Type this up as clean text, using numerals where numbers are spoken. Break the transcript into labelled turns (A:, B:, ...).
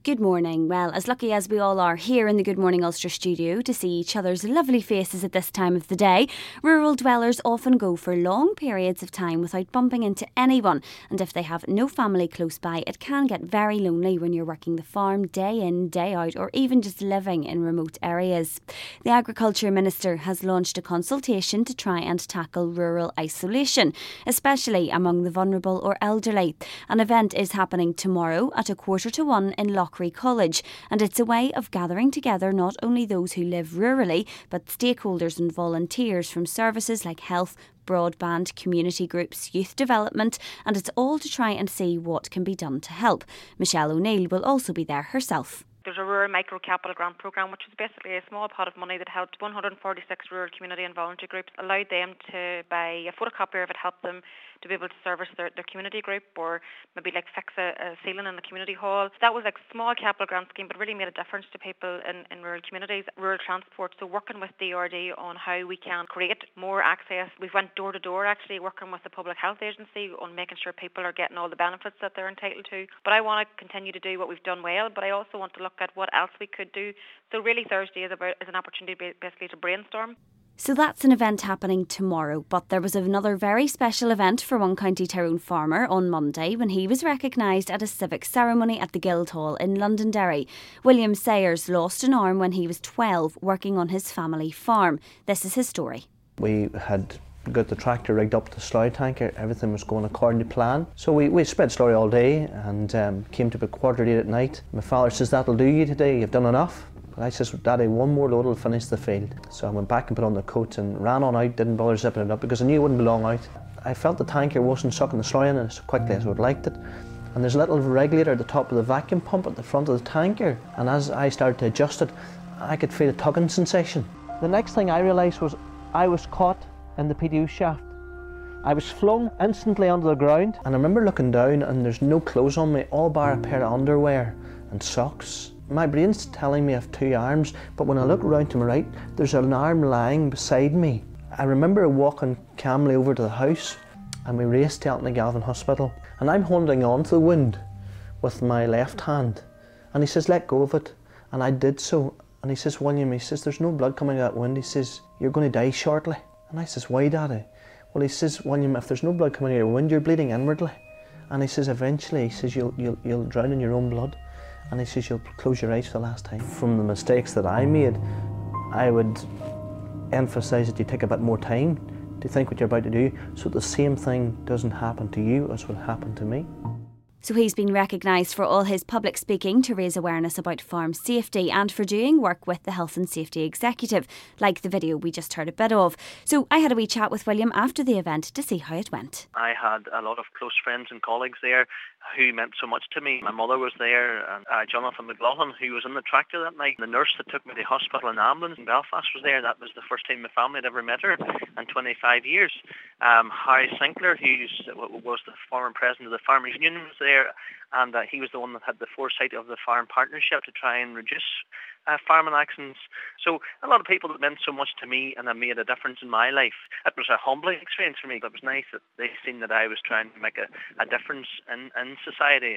A: Good morning. Well, as lucky as we all are here in the Good Morning Ulster studio to see each other's lovely faces at this time of the day, rural dwellers often go for long periods of time without bumping into anyone. And if they have no family close by, it can get very lonely when you're working the farm day in, day out, or even just living in remote areas. The Agriculture Minister has launched a consultation to try and tackle rural isolation, especially among the vulnerable or elderly. An event is happening tomorrow at 1:45 in Loughrea College, and it's a way of gathering together not only those who live rurally, but stakeholders and volunteers from services like health, broadband, community groups, youth development, and it's all to try and see what can be done to help. Michelle O'Neill will also be there herself.
B: There's a rural micro capital grant programme, which is basically a small pot of money that helped 146 rural community and voluntary groups, allowed them to buy a photocopier if it helped them to be able to service their community group, or maybe like fix a ceiling in the community hall. That was like a small capital grant scheme, but really made a difference to people in rural communities. Rural transport, so working with DRD on how we can create more access. We've went door to door actually, working with the Public Health Agency on making sure people are getting all the benefits that they're entitled to. But I want to continue to do what we've done well, but I also want to look at what else we could do. So really Thursday is an opportunity basically to brainstorm.
A: So that's an event happening tomorrow, but there was another very special event for one County Tyrone farmer on Monday when he was recognised at a civic ceremony at the Guildhall in Londonderry. William Sayers lost an arm when he was 12 working on his family farm. This is his story.
C: We had got the tractor rigged up to the slurry tanker. Everything was going according to plan. So we spread slurry all day and came to about 8:15 at night. My father says, "That'll do you today, you've done enough." But I says, "Daddy, one more load will finish the field." So I went back and put on the coat and ran on out, didn't bother zipping it up because I knew it wouldn't be long out. I felt the tanker wasn't sucking the slurry in as quickly as I would have liked it. And there's a little regulator at the top of the vacuum pump at the front of the tanker. And as I started to adjust it, I could feel a tugging sensation. The next thing I realised was I was caught in the PDU shaft. I was flung instantly onto the ground, and I remember looking down and there's no clothes on me, all bar a pair of underwear and socks. My brain's telling me I have two arms, but when I look around to my right, there's an arm lying beside me. I remember walking calmly over to the house and we raced to Altona Hospital, and I'm holding on to the wound with my left hand, and he says, "Let go of it," and I did so. And he says, "William," he says, "there's no blood coming out of that wound." He says, "You're going to die shortly." And I says, "Why, Daddy?" Well, he says, "William, if there's no blood coming out of your wound, you're bleeding inwardly." And he says, "Eventually," he says, you'll drown in your own blood." And he says, "You'll close your eyes for the last time." From the mistakes that I made, I would emphasise that you take a bit more time to think what you're about to do, so the same thing doesn't happen to you as what happened to me.
A: So he's been recognised for all his public speaking to raise awareness about farm safety and for doing work with the Health and Safety Executive, like the video we just heard a bit of. So I had a wee chat with William after the event to see how it went.
D: I had a lot of close friends and colleagues there who meant so much to me. My mother was there, and Jonathan McLaughlin, who was in the tractor that night. The nurse that took me to hospital in ambulance in Belfast was there. That was the first time my family had ever met her in 25 years. Harry Sinclair, who was the former president of the Farmers Union, was there, and he was the one that had the foresight of the farm partnership to try and reduce farming accidents. So a lot of people that meant so much to me and that made a difference in my life. It was a humbling experience for me. It was nice that they seen that I was trying to make a difference in society.